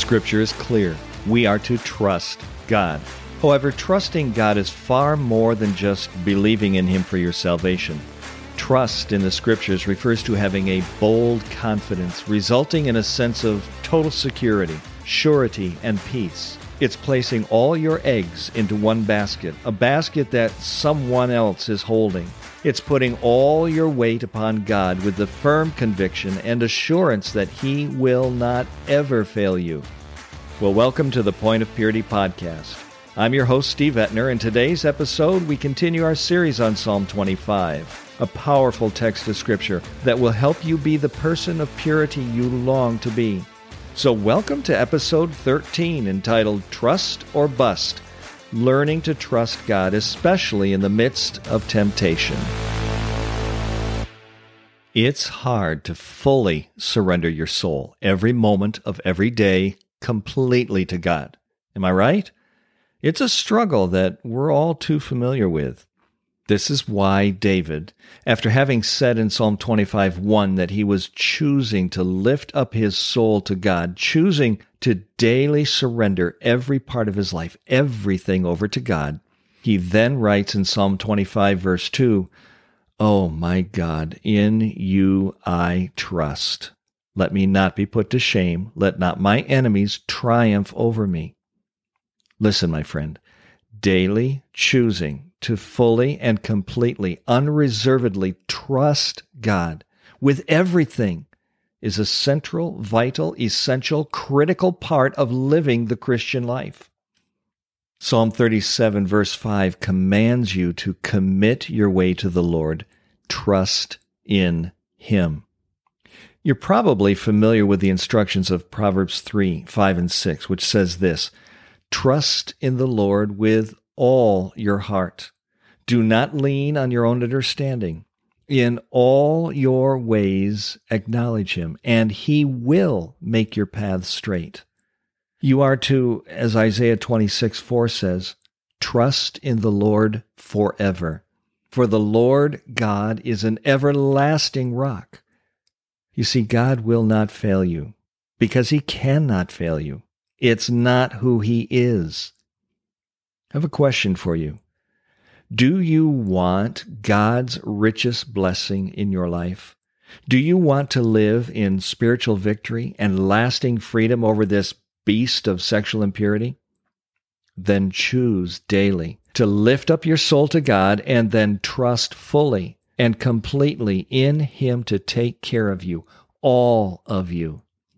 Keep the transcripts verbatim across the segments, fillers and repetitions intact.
Scripture is clear. We are to trust God. However, trusting God is far more than just believing in Him for your salvation. Trust in the Scriptures refers to having a bold confidence, resulting in a sense of total security, surety, and peace. It's placing all your eggs into one basket, a basket that someone else is holding. It's putting all your weight upon God with the firm conviction and assurance that He will not ever fail you. Well, welcome to the Point of Purity podcast. I'm your host, Steve Etner. In today's episode, we continue our series on Psalm twenty-five, a powerful text of Scripture that will help you be the person of purity you long to be. So welcome to episode thirteen, entitled Trust or Bust, Learning to Trust God, especially in the midst of temptation. It's hard to fully surrender your soul, every moment of every day, completely to God. Am I right? It's a struggle that we're all too familiar with. This is why David, after having said in Psalm twenty-five one that he was choosing to lift up his soul to God, choosing to daily surrender every part of his life, everything over to God, he then writes in Psalm twenty-five verse two, "Oh my God, in you I trust. Let me not be put to shame. Let not my enemies triumph over me." Listen, my friend, daily choosing to fully and completely, unreservedly trust God with everything is a central, vital, essential, critical part of living the Christian life. Psalm thirty-seven verse five commands you to commit your way to the Lord, trust in Him. You're probably familiar with the instructions of Proverbs three, five, and six, which says this, "Trust in the Lord with all your heart. Do not lean on your own understanding. In all your ways acknowledge Him, and He will make your paths straight." You are to, as Isaiah twenty-six four says, trust in the Lord forever. For the Lord God is an everlasting rock. You see, God will not fail you because He cannot fail you. It's not who He is. I have a question for you. Do you want God's richest blessing in your life? Do you want to live in spiritual victory and lasting freedom over this beast of sexual impurity? Then choose daily to lift up your soul to God and then trust fully and completely in Him to take care of you, all of you.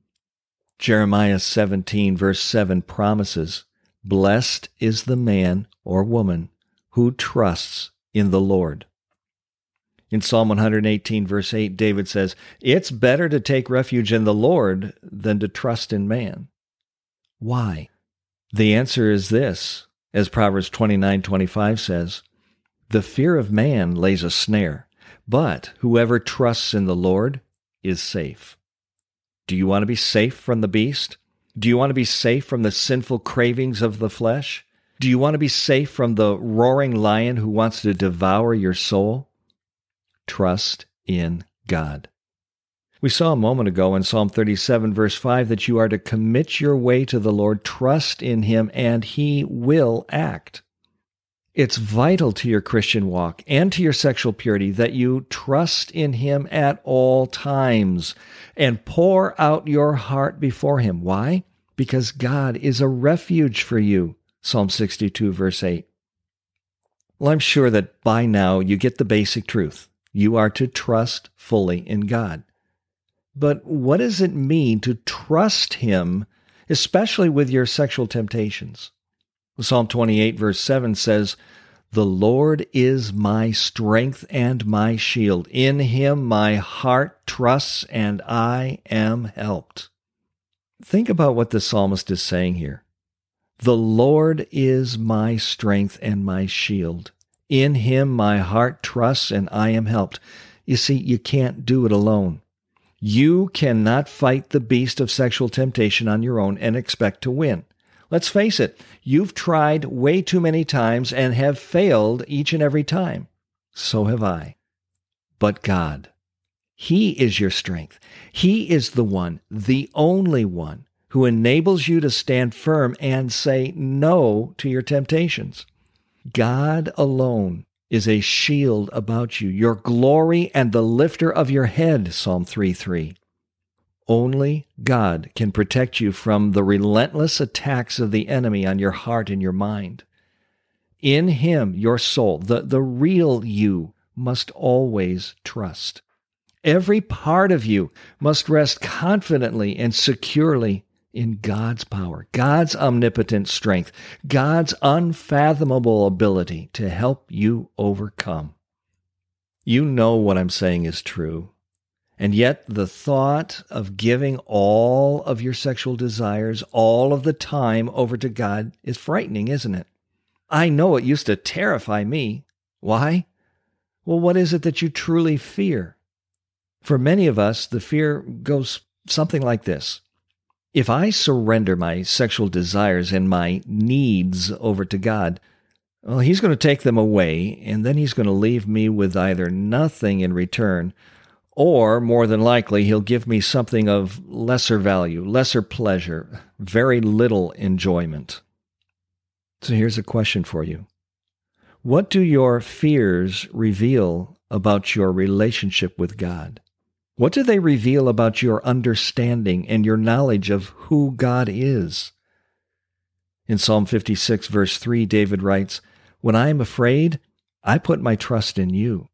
Jeremiah seventeen verse seven promises, "Blessed is the man or woman who trusts in the Lord." In Psalm one eighteen verse eight, David says, "It's better to take refuge in the Lord than to trust in man." Why? The answer is this, as Proverbs twenty-nine twenty-five says, "The fear of man lays a snare, but whoever trusts in the Lord is safe." Do you want to be safe from the beast? Do you want to be safe from the sinful cravings of the flesh? Do you want to be safe from the roaring lion who wants to devour your soul? Trust in God. We saw a moment ago in Psalm thirty-seven verse five that you are to commit your way to the Lord, trust in Him, and He will act. It's vital to your Christian walk and to your sexual purity that you trust in Him at all times and pour out your heart before Him. Why? Because God is a refuge for you. Psalm sixty-two verse eight. Well, I'm sure that by now you get the basic truth. You are to trust fully in God. But what does it mean to trust Him, especially with your sexual temptations? Psalm twenty-eight verse seven says, "The Lord is my strength and my shield. In Him my heart trusts, and I am helped." Think about what the psalmist is saying here. The Lord is my strength and my shield. In Him my heart trusts, and I am helped. You see, you can't do it alone. You cannot fight the beast of sexual temptation on your own and expect to win. Let's face it, you've tried way too many times and have failed each and every time. So have I. But God, He is your strength. He is the one, the only one, who enables you to stand firm and say no to your temptations. God alone is a shield about you, your glory and the lifter of your head, Psalm three three. Only God can protect you from the relentless attacks of the enemy on your heart and your mind. In Him, your soul, the, the real you, must always trust. Every part of you must rest confidently and securely in God's power, God's omnipotent strength, God's unfathomable ability to help you overcome. You know what I'm saying is true, and yet the thought of giving all of your sexual desires, all of the time over to God is frightening, isn't it? I know it used to terrify me. Why? Well, what is it that you truly fear? For many of us, the fear goes something like this. If I surrender my sexual desires and my needs over to God, well, He's going to take them away, and then He's going to leave me with either nothing in return, or more than likely, He'll give me something of lesser value, lesser pleasure, very little enjoyment. So here's a question for you. What do your fears reveal about your relationship with God? What do they reveal about your understanding and your knowledge of who God is? In Psalm fifty-six, verse three, David writes, "When I am afraid, I put my trust in you."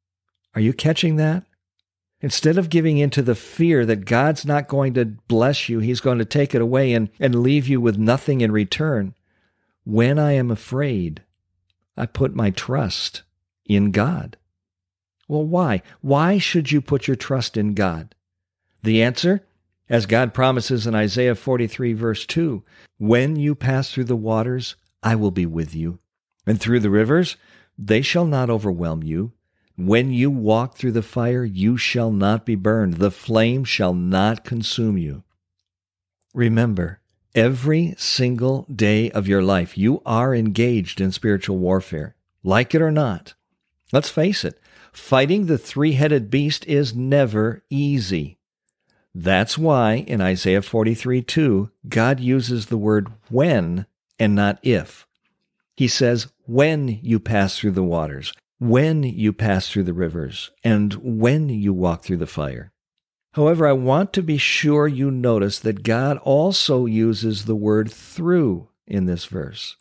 Are you catching that? Instead of giving into the fear that God's not going to bless you, He's going to take it away and, and leave you with nothing in return, when I am afraid, I put my trust in God. Well, why? Why should you put your trust in God? The answer, as God promises in Isaiah forty-three, verse two, "When you pass through the waters, I will be with you, and through the rivers, they shall not overwhelm you. When you walk through the fire, you shall not be burned. The flame shall not consume you." Remember, every single day of your life, you are engaged in spiritual warfare, like it or not. Let's face it, fighting the three-headed beast is never easy. That's why in Isaiah forty-three, two, God uses the word when and not if. He says, when you pass through the waters, when you pass through the rivers, and when you walk through the fire. However, I want to be sure you notice that God also uses the word through in this verse.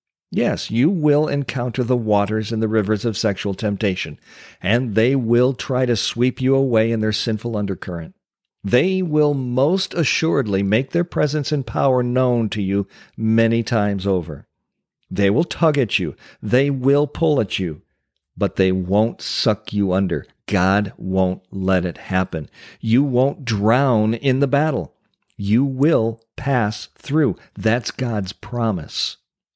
Yes, you will encounter the waters and the rivers of sexual temptation, and they will try to sweep you away in their sinful undercurrent. They will most assuredly make their presence and power known to you many times over. They will tug at you. They will pull at you, but they won't suck you under. God won't let it happen. You won't drown in the battle. You will pass through. That's God's promise.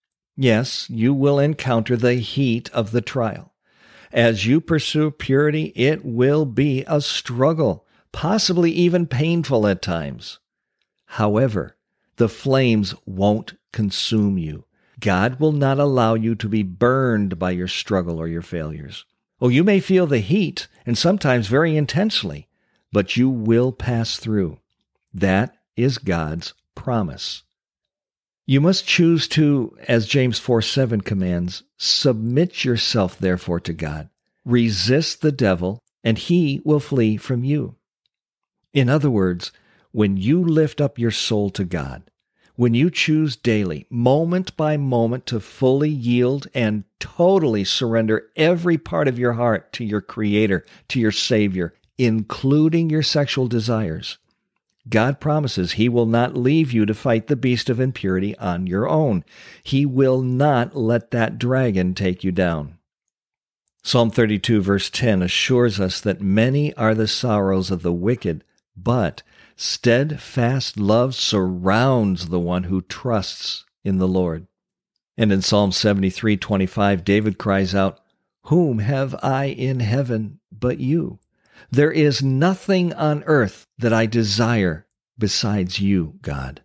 Yes, you will encounter the heat of the trial. As you pursue purity, it will be a struggle, possibly even painful at times. However, the flames won't consume you. God will not allow you to be burned by your struggle or your failures. Oh, you may feel the heat, and sometimes very intensely, but you will pass through. That is God's promise. You must choose to, as James four seven commands, submit yourself therefore to God. Resist the devil, and he will flee from you. In other words, when you lift up your soul to God, when you choose daily, moment by moment, to fully yield and totally surrender every part of your heart to your Creator, to your Savior, including your sexual desires, God promises He will not leave you to fight the beast of impurity on your own. He will not let that dragon take you down. Psalm thirty-two, verse ten assures us that many are the sorrows of the wicked, but steadfast love surrounds the one who trusts in the Lord. And in Psalm seventy-three, twenty-five, David cries out, "Whom have I in heaven but you? There is nothing on earth that I desire besides you, God."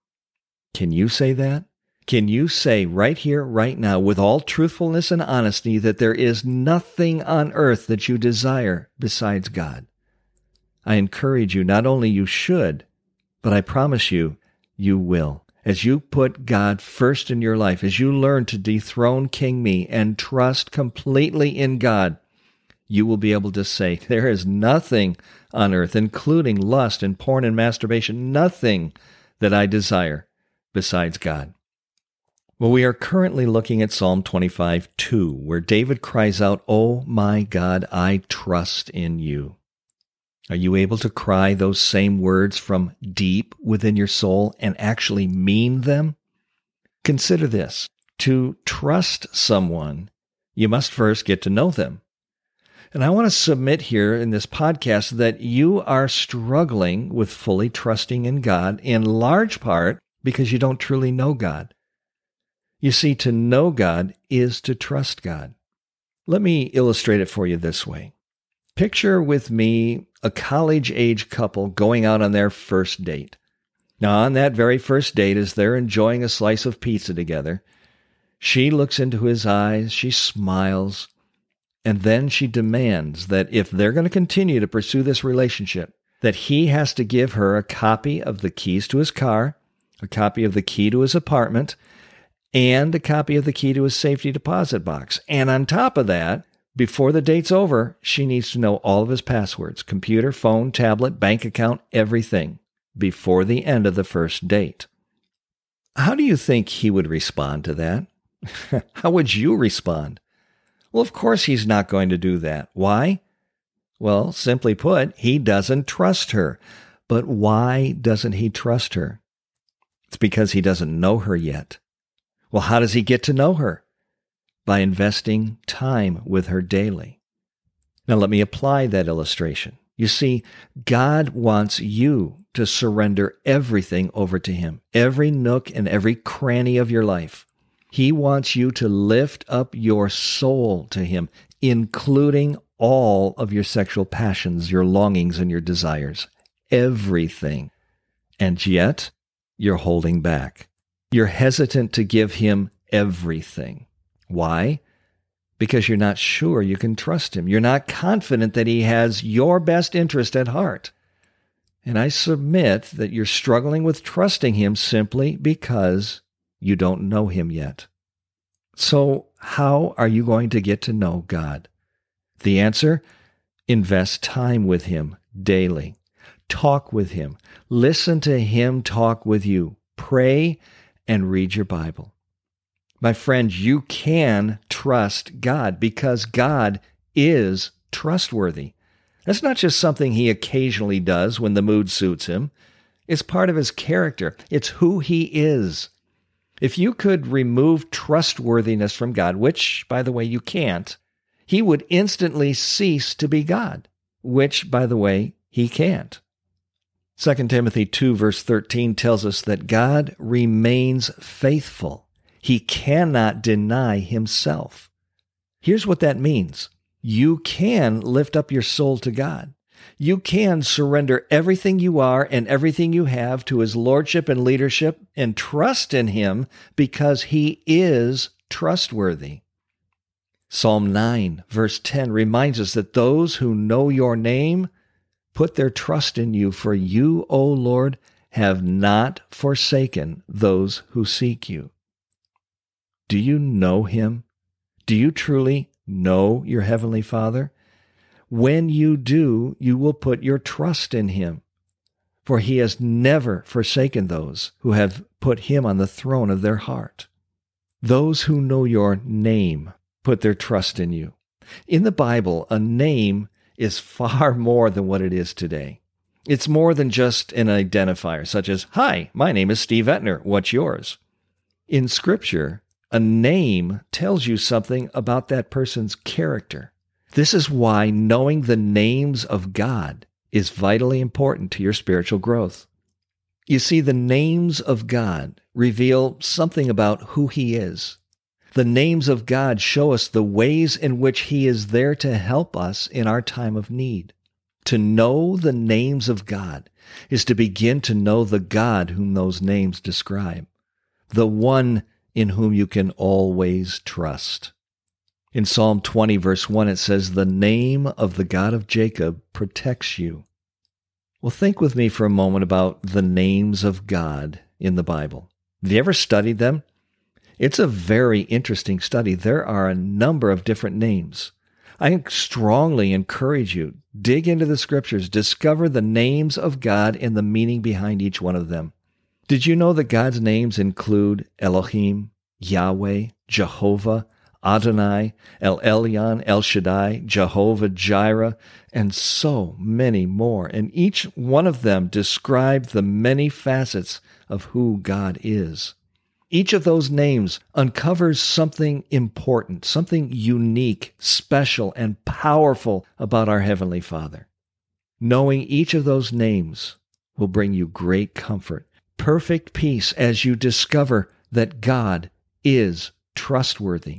Can you say that? Can you say right here, right now, with all truthfulness and honesty, that there is nothing on earth that you desire besides God? I encourage you, not only you should, but I promise you, you will. As you put God first in your life, as you learn to dethrone King Me and trust completely in God, you will be able to say, there is nothing on earth, including lust and porn and masturbation, nothing that I desire besides God. Well, we are currently looking at Psalm twenty-five two, where David cries out, "Oh my God, I trust in you." Are you able to cry those same words from deep within your soul and actually mean them? Consider this. To trust someone, you must first get to know them. And I want to submit here in this podcast that you are struggling with fully trusting in God, in large part because you don't truly know God. You see, to know God is to trust God. Let me illustrate it for you this way. Picture with me a college-age couple going out on their first date. Now, on that very first date, as they're enjoying a slice of pizza together, she looks into his eyes, she smiles, and then she demands that if they're going to continue to pursue this relationship, that he has to give her a copy of the keys to his car, a copy of the key to his apartment, and a copy of the key to his safety deposit box. And on top of that, before the date's over, she needs to know all of his passwords, computer, phone, tablet, bank account, everything, before the end of the first date. How do you think he would respond to that? How would you respond? Well, of course he's not going to do that. Why? Well, simply put, he doesn't trust her. But why doesn't he trust her? It's because he doesn't know her yet. Well, how does he get to know her? By investing time with her daily. Now, let me apply that illustration. You see, God wants you to surrender everything over to Him, every nook and every cranny of your life. He wants you to lift up your soul to Him, including all of your sexual passions, your longings, and your desires. Everything. And yet, you're holding back. You're hesitant to give Him everything. Why? Because you're not sure you can trust Him. You're not confident that He has your best interest at heart. And I submit that you're struggling with trusting Him simply because you don't know Him yet. So how are you going to get to know God? The answer? Invest time with Him daily. Talk with Him. Listen to Him talk with you. Pray and read your Bible. My friend, you can trust God because God is trustworthy. That's not just something He occasionally does when the mood suits Him. It's part of His character. It's who He is. If you could remove trustworthiness from God, which, by the way, you can't, He would instantly cease to be God, which, by the way, He can't. Second Timothy two, verse thirteen tells us that God remains faithful. He cannot deny Himself. Here's what that means. You can lift up your soul to God. You can surrender everything you are and everything you have to His lordship and leadership and trust in Him because He is trustworthy. Psalm nine, verse ten reminds us that those who know Your name put their trust in You, for You, O Lord, have not forsaken those who seek You. Do you know Him? Do you truly know your Heavenly Father? When you do, you will put your trust in Him, for He has never forsaken those who have put Him on the throne of their heart. Those who know Your name put their trust in You. In the Bible, a name is far more than what it is today. It's more than just an identifier, such as, "Hi, my name is Steve Etner. What's yours?" In Scripture, a name tells you something about that person's character. This is why knowing the names of God is vitally important to your spiritual growth. You see, the names of God reveal something about who He is. The names of God show us the ways in which He is there to help us in our time of need. To know the names of God is to begin to know the God whom those names describe, the one in whom you can always trust. In Psalm twenty, verse one, it says, "The name of the God of Jacob protects you." Well, think with me for a moment about the names of God in the Bible. Have you ever studied them? It's a very interesting study. There are a number of different names. I strongly encourage you, dig into the scriptures, discover the names of God and the meaning behind each one of them. Did you know that God's names include Elohim, Yahweh, Jehovah, Adonai, El Elyon, El Shaddai, Jehovah Jireh, and so many more. And each one of them describe the many facets of who God is. Each of those names uncovers something important, something unique, special, and powerful about our Heavenly Father. Knowing each of those names will bring you great comfort, perfect peace as you discover that God is trustworthy.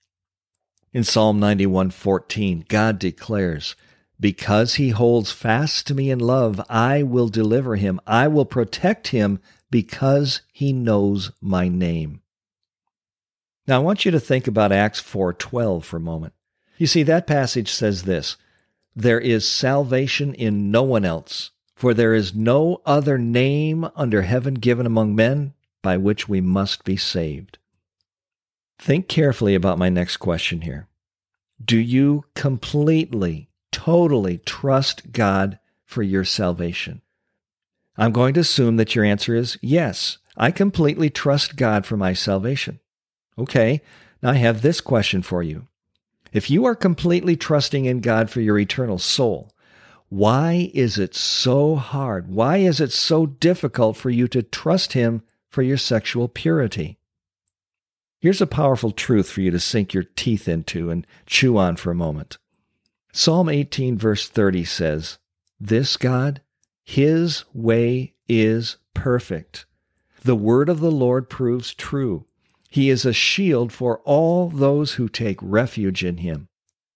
In Psalm ninety-one fourteen, God declares, "Because he holds fast to me in love, I will deliver him. I will protect him because he knows my name." Now, I want you to think about Acts four twelve for a moment. You see, that passage says this, "There is salvation in no one else, for there is no other name under heaven given among men by which we must be saved." Think carefully about my next question here. Do you completely, totally trust God for your salvation? I'm going to assume that your answer is yes. I completely trust God for my salvation. Okay, now I have this question for you. If you are completely trusting in God for your eternal soul, why is it so hard? Why is it so difficult for you to trust Him for your sexual purity? Here's a powerful truth for you to sink your teeth into and chew on for a moment. Psalm eighteen verse thirty says, "This God, His way is perfect. The word of the Lord proves true. He is a shield for all those who take refuge in Him."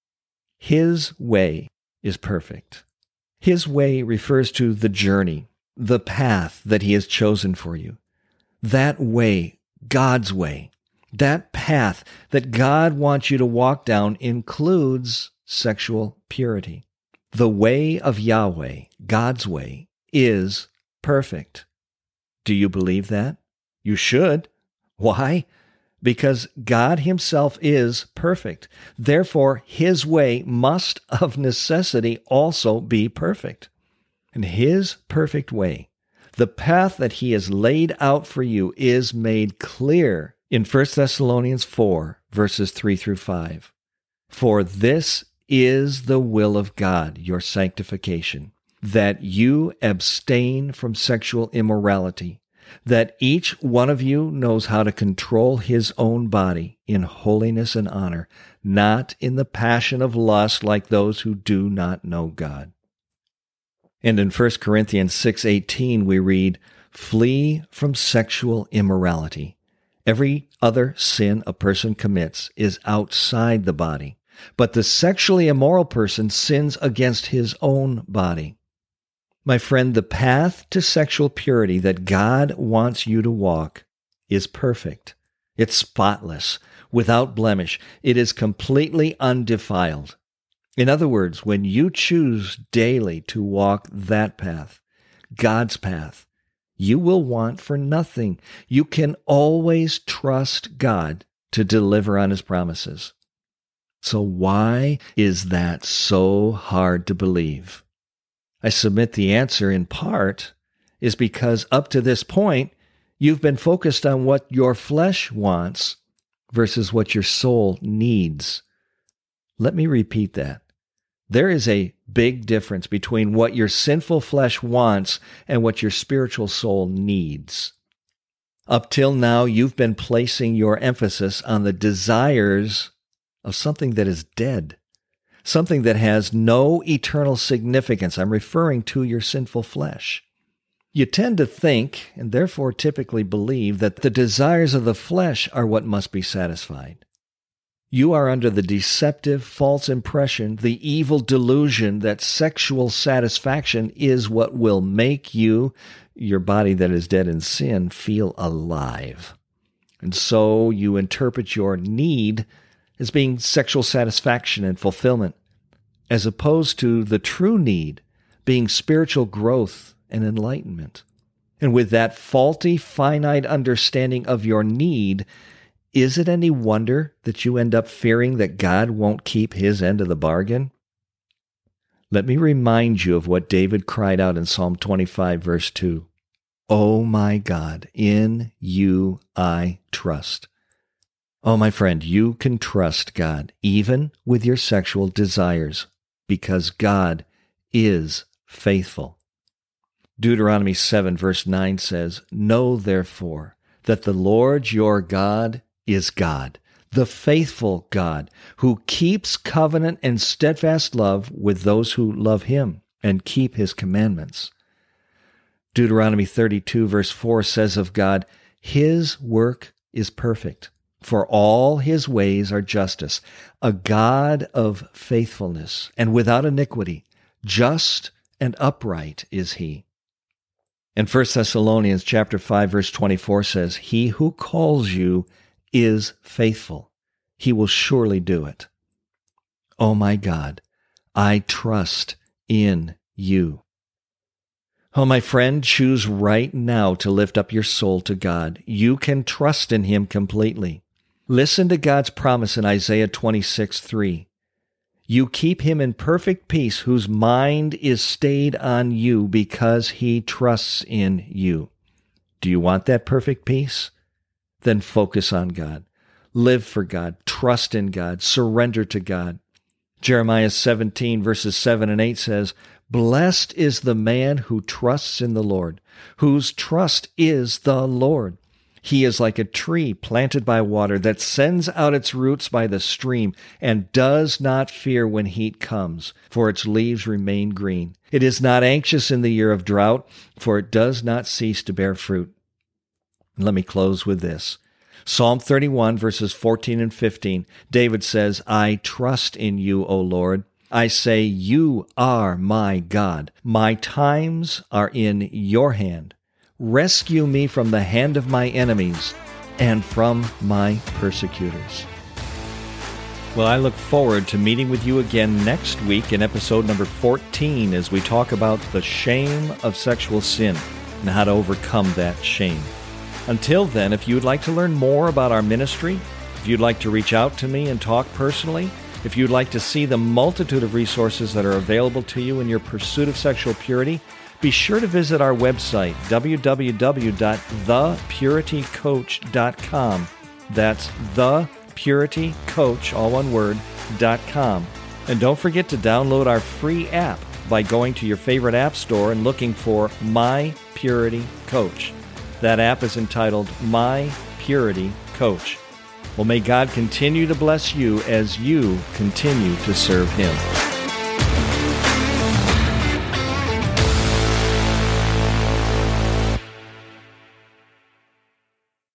His way is perfect. His way refers to the journey, the path that He has chosen for you. That way, God's way, that path that God wants you to walk down includes sexual purity. The way of Yahweh, God's way, is perfect. Do you believe that? You should. Why? Because God Himself is perfect. Therefore, His way must of necessity also be perfect. And His perfect way, the path that He has laid out for you, is made clear in First Thessalonians four, verses three through five. "For this is the will of God, your sanctification, that you abstain from sexual immorality, that each one of you knows how to control his own body in holiness and honor, not in the passion of lust like those who do not know God." And in First Corinthians six eighteen we read, "Flee from sexual immorality. Every other sin a person commits is outside the body, but the sexually immoral person sins against his own body." My friend, the path to sexual purity that God wants you to walk is perfect. It's spotless, without blemish. It is completely undefiled. In other words, when you choose daily to walk that path, God's path, you will want for nothing. You can always trust God to deliver on His promises. So why is that so hard to believe? I submit the answer in part is because up to this point, you've been focused on what your flesh wants versus what your soul needs. Let me repeat that. There is a big difference between what your sinful flesh wants and what your spiritual soul needs. Up till now, you've been placing your emphasis on the desires of something that is dead, something that has no eternal significance. I'm referring to your sinful flesh. You tend to think, and therefore typically believe, that the desires of the flesh are what must be satisfied. You are under the deceptive, false impression, the evil delusion that sexual satisfaction is what will make you, your body that is dead in sin, feel alive. And so you interpret your need as being sexual satisfaction and fulfillment, as opposed to the true need being spiritual growth and enlightenment. And with that faulty, finite understanding of your need, is it any wonder that you end up fearing that God won't keep his end of the bargain? Let me remind you of what David cried out in Psalm twenty-five, verse two. "Oh my God, in you I trust." Oh, my friend, you can trust God, even with your sexual desires, because God is faithful. Deuteronomy seven, verse nine says, "Know therefore that the Lord your God is God, the faithful God, who keeps covenant and steadfast love with those who love him and keep his commandments." Deuteronomy thirty-two, verse four says of God, "His work is perfect, for all his ways are justice, a God of faithfulness and without iniquity, just and upright is he." And First Thessalonians chapter five, verse twenty-four says, "He who calls you is faithful. He will surely do it." Oh my God, I trust in you. Oh, my friend, choose right now to lift up your soul to God. You can trust in him completely. Listen to God's promise in Isaiah twenty-six, three. "You keep him in perfect peace, whose mind is stayed on you because he trusts in you." Do you want that perfect peace? Then focus on God. Live for God. Trust in God. Surrender to God. Jeremiah seventeen, verses seven and eight says, "Blessed is the man who trusts in the Lord, whose trust is the Lord. He is like a tree planted by water that sends out its roots by the stream and does not fear when heat comes, for its leaves remain green. It is not anxious in the year of drought, for it does not cease to bear fruit." Let me close with this. Psalm thirty-one, verses fourteen and fifteen, David says, "I trust in you, O Lord. I say, you are my God. My times are in your hand. Rescue me from the hand of my enemies and from my persecutors." Well, I look forward to meeting with you again next week in episode number fourteen as we talk about the shame of sexual sin and how to overcome that shame. Until then, if you would like to learn more about our ministry, if you'd like to reach out to me and talk personally, if you'd like to see the multitude of resources that are available to you in your pursuit of sexual purity, be sure to visit our website, w w w dot the purity coach dot com. That's the purity coach, all one word, dot com. And don't forget to download our free app by going to your favorite app store and looking for My Purity Coach. That app is entitled My Purity Coach. Well, may God continue to bless you as you continue to serve him.